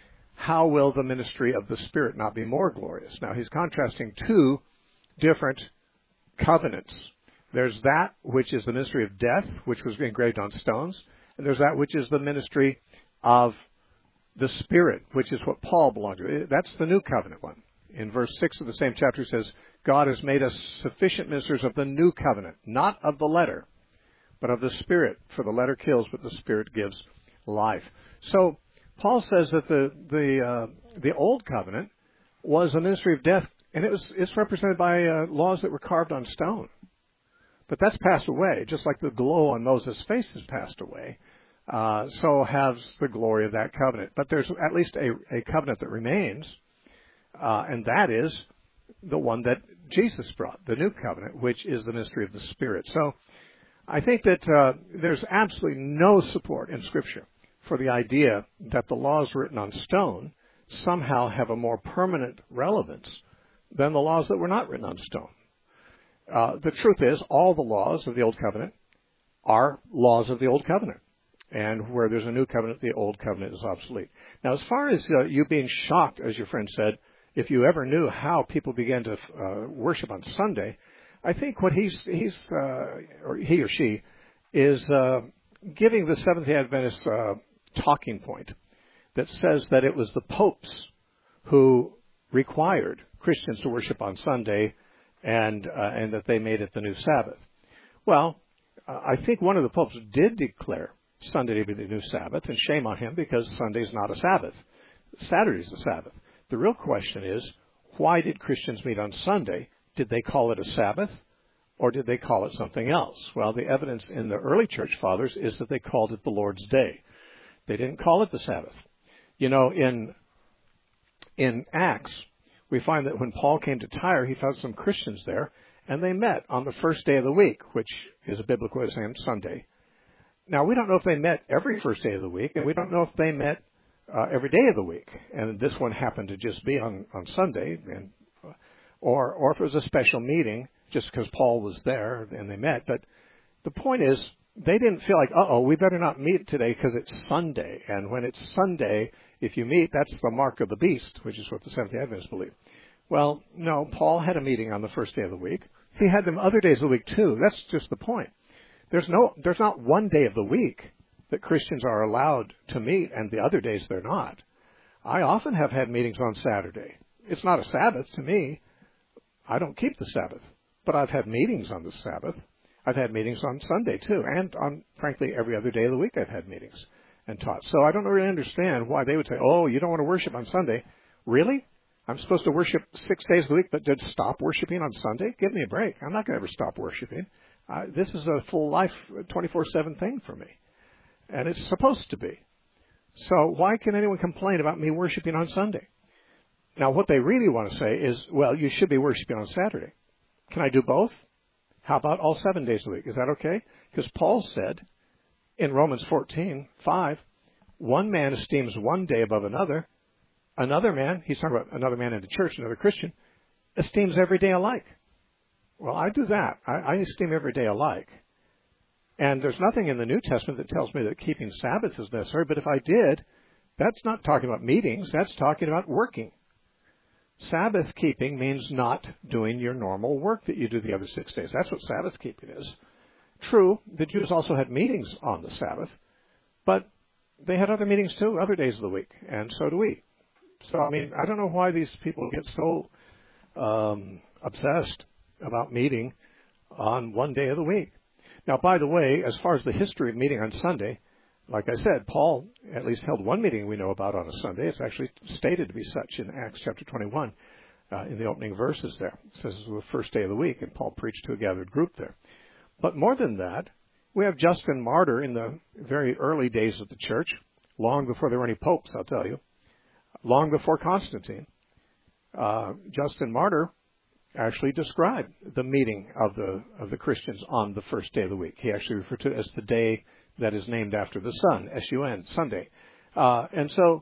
how will the ministry of the Spirit not be more glorious? Now, he's contrasting two different covenants. There's that which is the ministry of death, which was engraved on stones, and there's that which is the ministry of the Spirit, which is what Paul belonged to. That's the new covenant one. In verse six of the same chapter, he says, God has made us sufficient ministers of the new covenant, not of the letter, but of the Spirit. For the letter kills, but the Spirit gives life. So Paul says that the the uh, the old covenant was a ministry of death, and it was it's represented by uh, laws that were carved on stone. But that's passed away, just like the glow on Moses' face has passed away. Uh, so has the glory of that covenant. But there's at least a, a covenant that remains, uh, and that is the one that Jesus brought, the new covenant, which is the ministry of the Spirit. So I think that uh, there's absolutely no support in Scripture for the idea that the laws written on stone somehow have a more permanent relevance than the laws that were not written on stone. Uh, the truth is, all the laws of the Old Covenant are laws of the Old Covenant. And where there's a new covenant, the old covenant is obsolete. Now, as far as uh, you being shocked, as your friend said, if you ever knew how people began to uh, worship on Sunday, I think what he's, he's uh, or he or she, is uh, giving the Seventh-day Adventist uh, talking point that says that it was the popes who required Christians to worship on Sunday and uh, and that they made it the new Sabbath. Well, uh, I think one of the popes did declare Sunday to be the new Sabbath, and shame on him because Sunday's not a Sabbath. Saturday's the Sabbath. The real question is, why did Christians meet on Sunday? Did they call it a Sabbath, or did they call it something else? Well, the evidence in the early church fathers is that they called it the Lord's Day. They didn't call it the Sabbath. You know, in in Acts, we find that when Paul came to Tyre, he found some Christians there, and they met on the first day of the week, which is a biblical way of saying Sunday. Now, we don't know if they met every first day of the week, and we don't know if they met uh, every day of the week. And this one happened to just be on, on Sunday, and or or if it was a special meeting, just because Paul was there and they met. But the point is, they didn't feel like, uh-oh, we better not meet today because it's Sunday. And when it's Sunday, if you meet, that's the mark of the beast, which is what the Seventh-day Adventists believe. Well, no, Paul had a meeting on the first day of the week. He had them other days of the week, too. That's just the point. There's no, there's not one day of the week that Christians are allowed to meet, and the other days they're not. I often have had meetings on Saturday. It's not a Sabbath to me. I don't keep the Sabbath. But I've had meetings on the Sabbath. I've had meetings on Sunday, too. And on, frankly, every other day of the week I've had meetings and taught. So I don't really understand why they would say, oh, you don't want to worship on Sunday. Really? I'm supposed to worship six days of the week, but just stop worshiping on Sunday? Give me a break. I'm not going to ever stop worshiping. Uh, this is a full life, twenty-four seven thing for me. And it's supposed to be. So why can anyone complain about me worshiping on Sunday? Now, what they really want to say is, well, you should be worshiping on Saturday. Can I do both? How about all seven days a week? Is that okay? Because Paul said in Romans fourteen five, one man esteems one day above another. Another man, he's talking about another man in the church, another Christian, esteems every day alike. Well, I do that. I, I esteem every day alike. And there's nothing in the New Testament that tells me that keeping Sabbath is necessary. But if I did, that's not talking about meetings. That's talking about working. Sabbath keeping means not doing your normal work that you do the other six days. That's what Sabbath keeping is. True, the Jews also had meetings on the Sabbath, but they had other meetings too, other days of the week, and so do we. So, I mean, I don't know why these people get so um, obsessed about meeting on one day of the week. Now, by the way, as far as the history of meeting on Sunday, like I said, Paul at least held one meeting we know about on a Sunday. It's actually stated to be such in Acts chapter twenty-one, uh, in the opening verses there. It says it was the first day of the week, and Paul preached to a gathered group there. But more than that, we have Justin Martyr in the very early days of the church, long before there were any popes, I'll tell you, long before Constantine. Uh, Justin Martyr actually described the meeting of the of the Christians on the first day of the week. He actually referred to it as the day that is named after the sun, S U N, Sunday. Uh, and so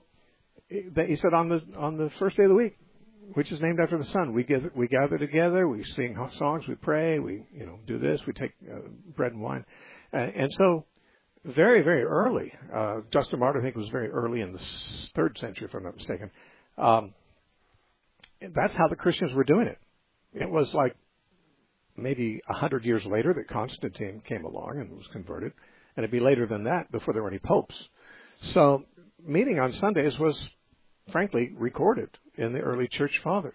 he said on the on the first day of the week, which is named after the sun, we gather, we gather together, we sing songs, we pray, we you know do this, we take uh, bread and wine. And, and so very, very early, uh, Justin Martyr, I think, was very early in the third century, if I'm not mistaken. Um, that's how the Christians were doing it. It was like maybe a hundred years later that Constantine came along and was converted. And it'd be later than that before there were any popes. So meeting on Sundays was, frankly, recorded in the early church fathers.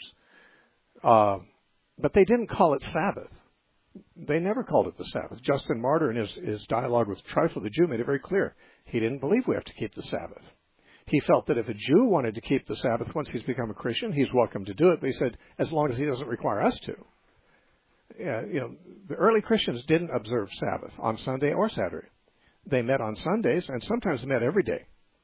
Uh, but they didn't call it Sabbath. They never called it the Sabbath. Justin Martyr, in his, his dialogue with Trypho the Jew, made it very clear. He didn't believe we have to keep the Sabbath. He felt that if a Jew wanted to keep the Sabbath once he's become a Christian, he's welcome to do it. But he said, as long as he doesn't require us to. Yeah, you know, the early Christians didn't observe Sabbath on Sunday or Saturday. They met on Sundays, and sometimes they met every day.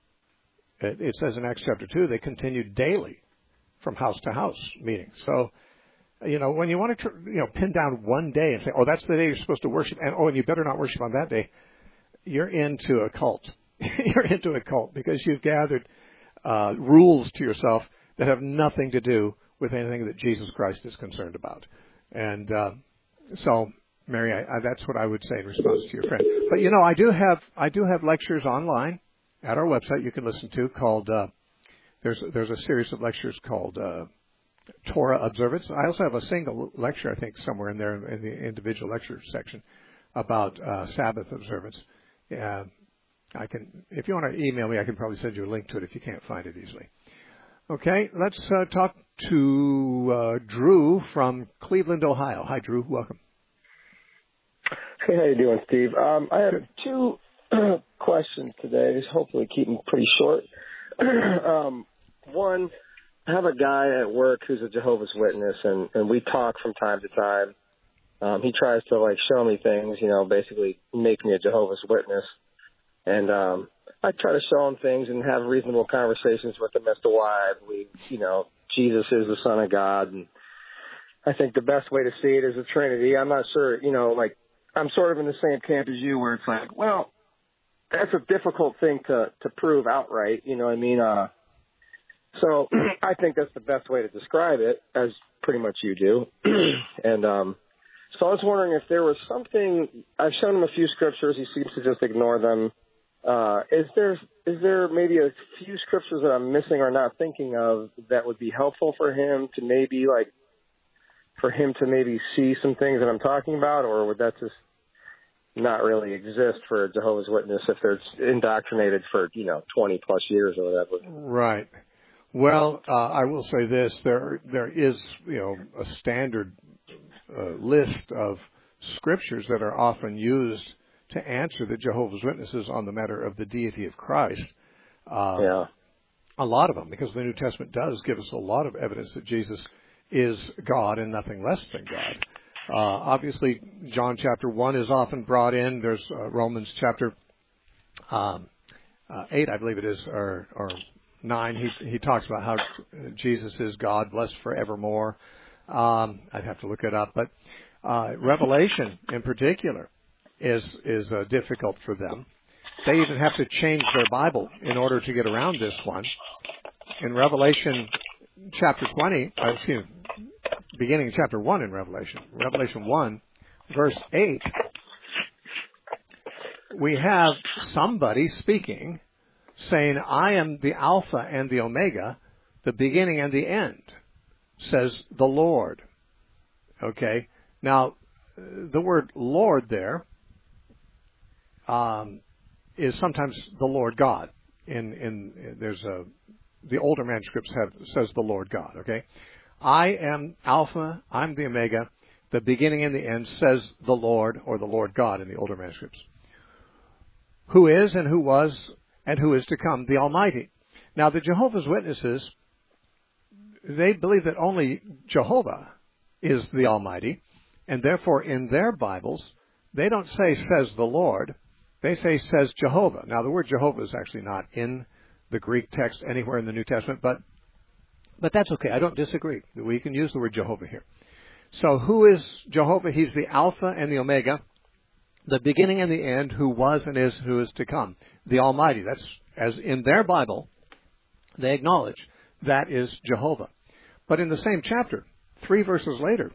It, it says in Acts chapter two, they continued daily from house to house meeting. So, you know, when you want to, you know, pin down one day and say, oh, that's the day you're supposed to worship, and oh, and you better not worship on that day, you're into a cult. You're into a cult because you've gathered uh, rules to yourself that have nothing to do with anything that Jesus Christ is concerned about. And uh, so... Mary, I, I, that's what I would say in response to your friend. But you know, I do have I do have lectures online at our website you can listen to called uh, there's there's a series of lectures called uh, Torah Observance. I also have a single lecture I think somewhere in there in the individual lecture section about uh, Sabbath observance. Uh, I can if you want to email me, I can probably send you a link to it if you can't find it easily. Okay, let's uh, talk to uh, Drew from Cleveland, Ohio. Hi, Drew. Welcome. Hey, how you doing, Steve? Um, I have two questions today. Just hopefully keep them pretty short. um, one, I have a guy at work who's a Jehovah's Witness, and, and we talk from time to time. Um, he tries to, like, show me things, you know, basically make me a Jehovah's Witness. And um, I try to show him things and have reasonable conversations with him as to why I believe, you know, Jesus is the Son of God. And I think the best way to see it is a Trinity. I'm not sure, you know, like, I'm sort of in the same camp as you where it's like, well, that's a difficult thing to, to prove outright, you know what I mean? Uh, so I think that's the best way to describe it, as pretty much you do. and um, so I was wondering if there was something, I've shown him a few scriptures, he seems to just ignore them. Uh, is there is there maybe a few scriptures that I'm missing or not thinking of that would be helpful for him to maybe, like, for him to maybe see some things that I'm talking about, or would that just not really exist for a Jehovah's Witness if they're indoctrinated for, you know, twenty plus years or whatever? Right. Well, uh, I will say this: there there is, you know, a standard uh, list of scriptures that are often used to answer the Jehovah's Witnesses on the matter of the deity of Christ. Uh, yeah. A lot of them, because the New Testament does give us a lot of evidence that Jesus is God and nothing less than God. Uh, obviously, John chapter one is often brought in. There's uh, Romans chapter um, uh, eight, I believe it is, or, or nine. He he talks about how Jesus is God, blessed forevermore. Um, I'd have to look it up, but uh, Revelation in particular is is uh, difficult for them. They even have to change their Bible in order to get around this one. In Revelation chapter twenty, uh, excuse me, beginning of chapter one in Revelation, Revelation one, verse eight, we have somebody speaking, saying, I am the Alpha and the Omega, the beginning and the end, says the Lord. Okay? Now, the word Lord there um, is sometimes the Lord God. In, in there's a the older manuscripts have says the Lord God. Okay? I am Alpha, I'm the Omega, the beginning and the end, says the Lord, or the Lord God in the older manuscripts. Who is and who was and who is to come, the Almighty. Now, the Jehovah's Witnesses, they believe that only Jehovah is the Almighty, and therefore in their Bibles, they don't say, says the Lord, they say, says Jehovah. Now, the word Jehovah is actually not in the Greek text anywhere in the New Testament, but But that's okay. I don't disagree. We can use the word Jehovah here. So who is Jehovah? He's the Alpha and the Omega, the beginning and the end, who was and is, who is to come. The Almighty. That's, as in their Bible, they acknowledge that is Jehovah. But in the same chapter, three verses later,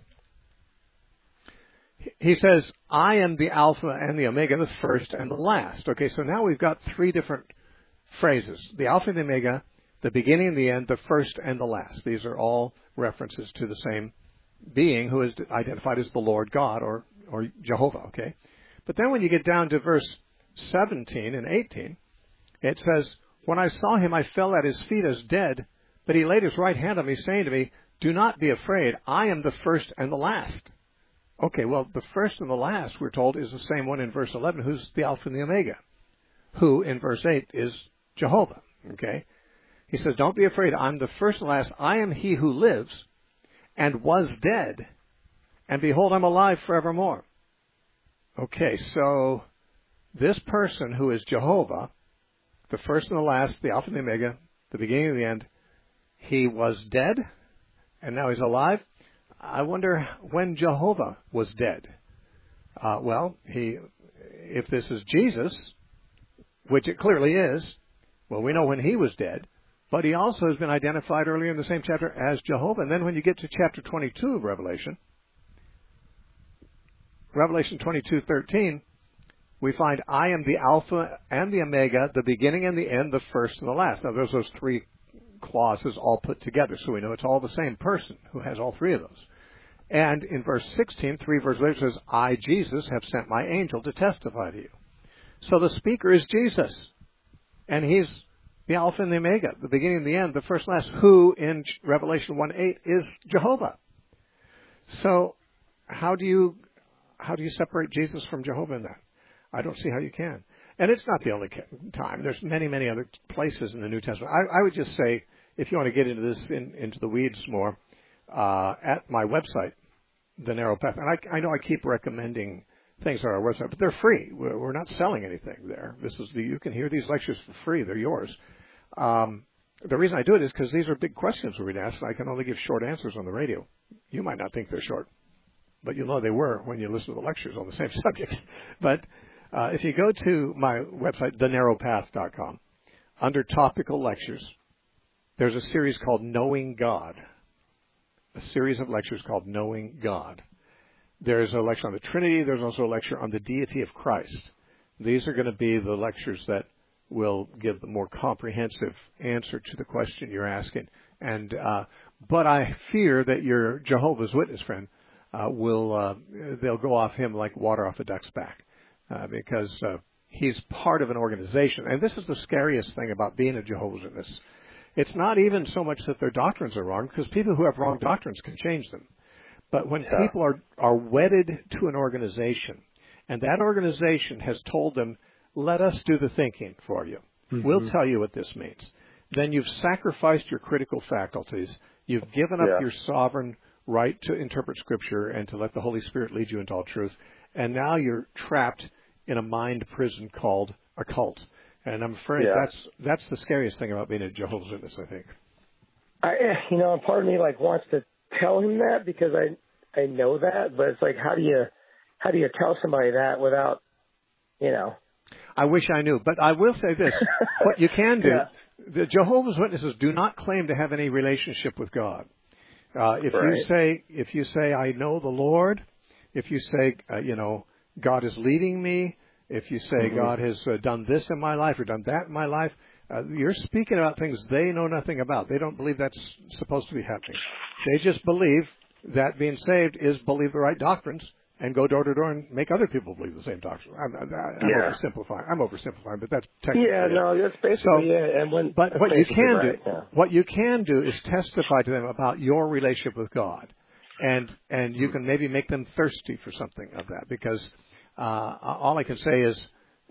he says, I am the Alpha and the Omega, the first and the last. Okay, so now we've got three different phrases. The Alpha and the Omega, the beginning and the end, the first and the last. These are all references to the same being who is identified as the Lord God, or, or Jehovah, okay? But then when you get down to verse seventeen and eighteen, it says, when I saw him, I fell at his feet as dead, but he laid his right hand on me, saying to me, do not be afraid. I am the first and the last. Okay, well, the first and the last, we're told, is the same one in verse eleven, who's the Alpha and the Omega, who in verse eight is Jehovah, okay? He says, don't be afraid. I'm the first and last. I am he who lives and was dead. And behold, I'm alive forevermore. Okay, so this person who is Jehovah, the first and the last, the Alpha and the Omega, the beginning and the end, he was dead and now he's alive. I wonder when Jehovah was dead. Uh, well, he, if this is Jesus, which it clearly is, well, we know when he was dead. But he also has been identified earlier in the same chapter as Jehovah. And then when you get to chapter twenty-two of Revelation, Revelation twenty-two thirteen, we find, I am the Alpha and the Omega, the beginning and the end, the first and the last. Now, there's those three clauses all put together, so we know it's all the same person who has all three of those. And in verse sixteen, three verses later, it says, I, Jesus, have sent my angel to testify to you. So the speaker is Jesus. And he's the Alpha and the Omega, the beginning and the end, the first and last, who in Revelation one eight is Jehovah. So how do you how do you separate Jesus from Jehovah in that? I don't see how you can. And it's not the only time. There's many, many other places in the New Testament. I, I would just say, if you want to get into this, in, into the weeds more, uh, at my website, The Narrow Path, and I, I know I keep recommending things on our website, but they're free. We're, we're not selling anything there. This is the, you can hear these lectures for free. They're yours. Um, the reason I do it is because these are big questions we're being asked, and I can only give short answers on the radio. You might not think they're short, but you'll know they were when you listen to the lectures on the same subjects. But uh, if you go to my website, the narrow path dot com, under topical lectures, there's a series called Knowing God, a series of lectures called Knowing God. There's a lecture on the Trinity. There's also a lecture on the deity of Christ. These are going to be the lectures that will give the more comprehensive answer to the question you're asking. And uh, but I fear that your Jehovah's Witness friend uh, will uh, they'll go off him like water off a duck's back uh, because uh, he's part of an organization. And this is the scariest thing about being a Jehovah's Witness. It's not even so much that their doctrines are wrong, because people who have wrong doctrines can change them. But when yeah. people are, are wedded to an organization, and that organization has told them, let us do the thinking for you. Mm-hmm. We'll tell you what this means. Then you've sacrificed your critical faculties. You've given up yeah. your sovereign right to interpret Scripture and to let the Holy Spirit lead you into all truth. And now you're trapped in a mind prison called a cult. And I'm afraid yeah. that's that's the scariest thing about being a Jehovah's Witness, I think. I, you know, and part of me like wants to tell him that because I I know that, but it's like how do you how do you tell somebody that without, you know? I wish I knew, but I will say this: what you can do, yeah. the Jehovah's Witnesses do not claim to have any relationship with God. Uh, if right. you say if you say I know the Lord, if you say uh, you know God is leading me. If you say mm-hmm. God has uh, done this in my life or done that in my life, uh, you're speaking about things they know nothing about. They don't believe that's supposed to be happening. They just believe that being saved is believe the right doctrines and go door to door and make other people believe the same doctrine. I'm, I'm, I'm yeah. oversimplifying. I'm oversimplifying, but that's technically yeah, it. no, that's basically so, it. And when, but what you can right, do, yeah. what you can do is testify to them about your relationship with God, and and you can maybe make them thirsty for something of that because. Uh, all I can say is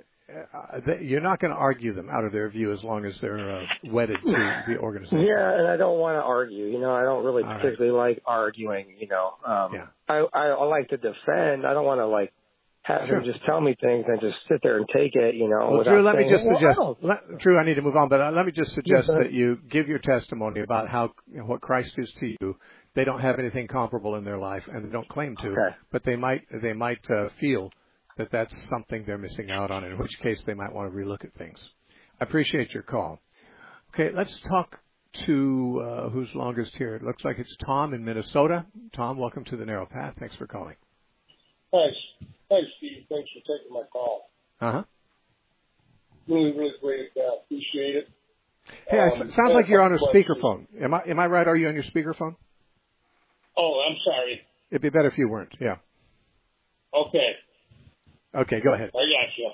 uh, that you're not going to argue them out of their view as long as they're uh, wedded to the organization. Yeah, and I don't want to argue. You know, I don't really all particularly right. like arguing. You know, um, yeah. I, I I like to defend. I don't want to like have sure. them just tell me things and just sit there and take it. You know, well, Drew, let saying, me just well, suggest. well, Let, Drew, I need to move on, but uh, let me just suggest yeah, that you give your testimony about how you know, what Christ is to you. They don't have anything comparable in their life, and they don't claim to, okay. but they might they might uh, feel. that that's something they're missing out on, in which case they might want to relook at things. I appreciate your call. Okay, let's talk to uh, who's longest here. It looks like it's Tom in Minnesota. Tom, welcome to the Narrow Path. Thanks for calling. Thanks. Thanks, Steve. Thanks for taking my call. Uh-huh. Really, really great. Uh, appreciate it. Hey, um, it sounds like you're on a speakerphone. Am I, am I right? Are you on your speakerphone? Oh, I'm sorry. It'd be better if you weren't, yeah. Okay. Okay, go ahead. I got you.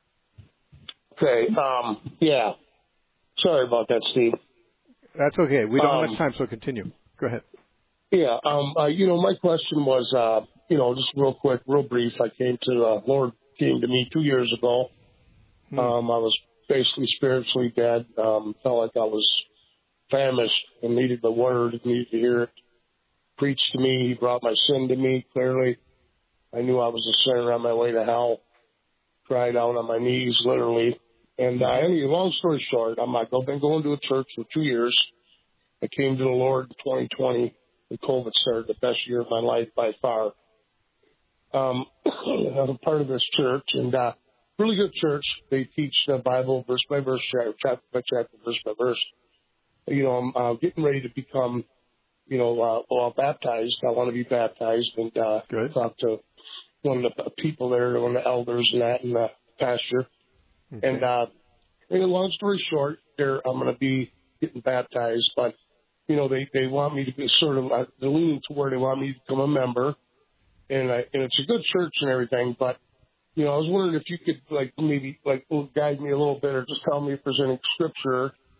Okay, um, yeah. Sorry about that, Steve. That's okay. We don't um, have much time, so continue. Go ahead. Yeah, um, uh, you know, my question was, uh, you know, just real quick, real brief. I came to, uh, Lord came to me two years ago. Hmm. Um, I was basically spiritually dead. Um, felt like I was famished and needed the word, needed to hear it preached to me. He brought my sin to me clearly. I knew I was a sinner on my way to hell. Cried out on my knees, literally. And uh, anyway, long story short, I'm like, I've been going to a church for two years. I came to the Lord in twenty twenty. The COVID started, the best year of my life by far. Um, I'm a part of this church, and uh, really good church. They teach the Bible verse by verse, chapter by chapter, verse by verse. You know, I'm uh, getting ready to become, you know, uh, well, baptized. I want to be baptized, and uh, talk to one of the people there, one of the elders and that in the pasture. Okay. And uh, anyway, long story short, there I'm going to be getting baptized, but you know they they want me to be sort of uh, they're leaning to where they want me to become a member, and I, and it's a good church and everything, but you know I was wondering if you could like maybe like guide me a little bit or just tell me if there's any scripture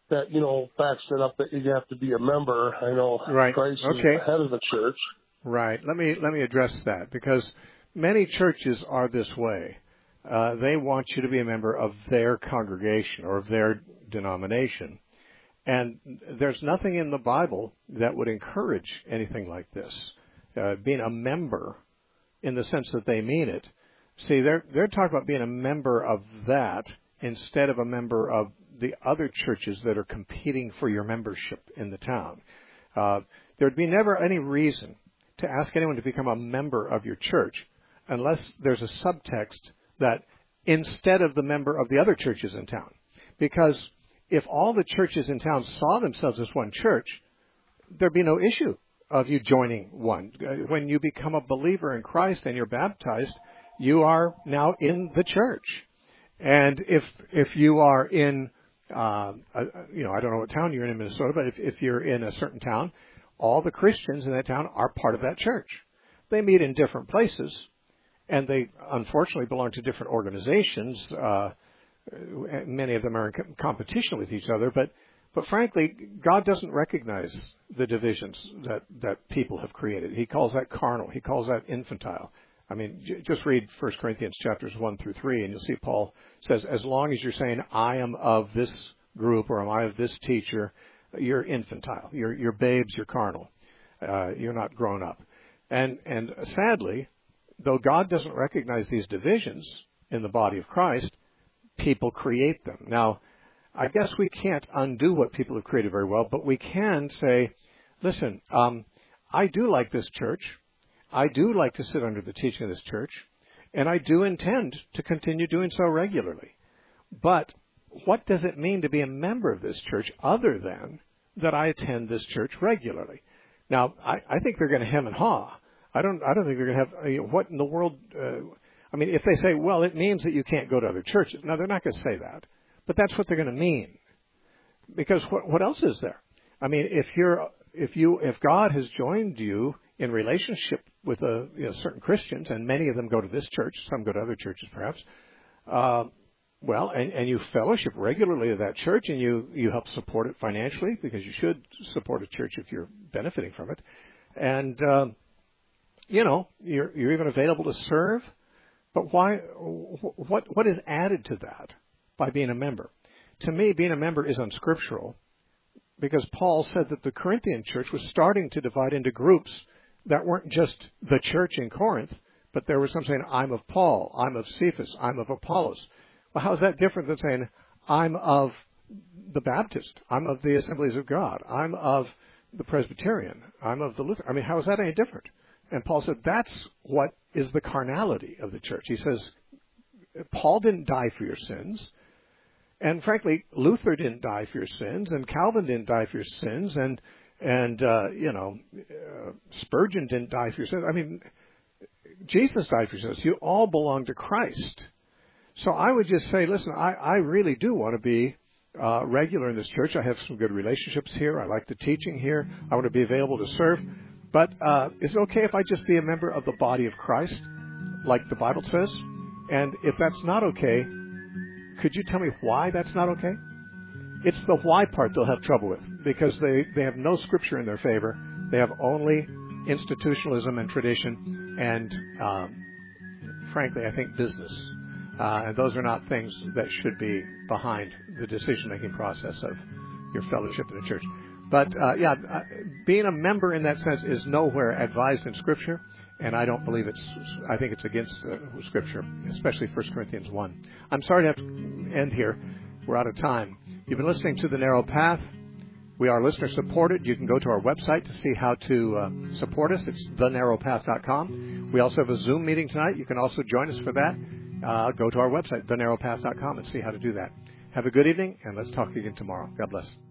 that, you know, backs it up that you have to be a member. I know right. Christ okay. is the head of the church. Right. Let me let me address that, because many churches are this way. Uh, they want you to be a member of their congregation or of their denomination. And there's nothing in the Bible that would encourage anything like this. Uh, being a member in the sense that they mean it. See, they're they're talking about being a member of that instead of a member of the other churches that are competing for your membership in the town. Uh, there'd be never any reason to ask anyone to become a member of your church unless there's a subtext that instead of the member of the other churches in town. Because if all the churches in town saw themselves as one church, there'd be no issue of you joining one. When you become a believer in Christ and you're baptized, you are now in the church. And if if you are in, uh, a, you know, I don't know what town you're in in Minnesota, but if, if you're in a certain town, all the Christians in that town are part of that church. They meet in different places, and they unfortunately belong to different organizations. Uh, many of them are in competition with each other, but but frankly, God doesn't recognize the divisions that, that people have created. He calls that carnal. He calls that infantile. I mean, j- just read First Corinthians chapters one through three, and you'll see Paul says, as long as you're saying, I am of this group or am I of this teacher, you're infantile. You're, you're babes, you're carnal. Uh, you're not grown up. And, and sadly, though God doesn't recognize these divisions in the body of Christ, people create them. Now, I guess we can't undo what people have created very well, but we can say, listen, um, I do like this church. I do like to sit under the teaching of this church, and I do intend to continue doing so regularly. But what does it mean to be a member of this church other than that I attend this church regularly? Now, I, I think they're going to hem and haw. I don't. I don't think they're going to have. I mean, what in the world? Uh, I mean, if they say, well, it means that you can't go to other churches. No, they're not going to say that. But that's what they're going to mean. Because what, what else is there? I mean, if you're, if you, if God has joined you in relationship with a, you know, certain Christians, and many of them go to this church, some go to other churches perhaps, uh, well, and, and you fellowship regularly at that church, and you, you help support it financially, because you should support a church if you're benefiting from it. And, um, you know, you're, you're even available to serve. But why, what, what is added to that by being a member? To me, being a member is unscriptural, because Paul said that the Corinthian church was starting to divide into groups that weren't just the church in Corinth, but there was some saying, I'm of Paul, I'm of Cephas, I'm of Apollos. Well, how is that different than saying, I'm of the Baptist, I'm of the Assemblies of God, I'm of the Presbyterian, I'm of the Lutheran? I mean, how is that any different? And Paul said that's what is the carnality of the church. He says, Paul didn't die for your sins. And frankly, Luther didn't die for your sins, and Calvin didn't die for your sins, and, and uh, you know, uh, Spurgeon didn't die for your sins. I mean, Jesus died for your sins. You all belong to Christ. So I would just say, listen, I, I really do want to be uh, regular in this church. I have some good relationships here. I like the teaching here. I want to be available to serve. But uh, is it okay if I just be a member of the body of Christ, like the Bible says? And if that's not okay, could you tell me why that's not okay? It's the why part they'll have trouble with, because they, they have no scripture in their favor. They have only institutionalism and tradition and, um, frankly, I think business. Uh, and those are not things that should be behind the decision-making process of your fellowship in the church. But, uh, yeah, uh, being a member in that sense is nowhere advised in Scripture, and I don't believe it's, I think it's against uh, Scripture, especially First Corinthians one. I'm sorry to have to end here. We're out of time. You've been listening to The Narrow Path. We are listener-supported. You can go to our website to see how to uh, support us. It's the narrow path dot com. We also have a Zoom meeting tonight. You can also join us for that. Uh, go to our website, the narrow path dot com, and see how to do that. Have a good evening, and let's talk again tomorrow. God bless.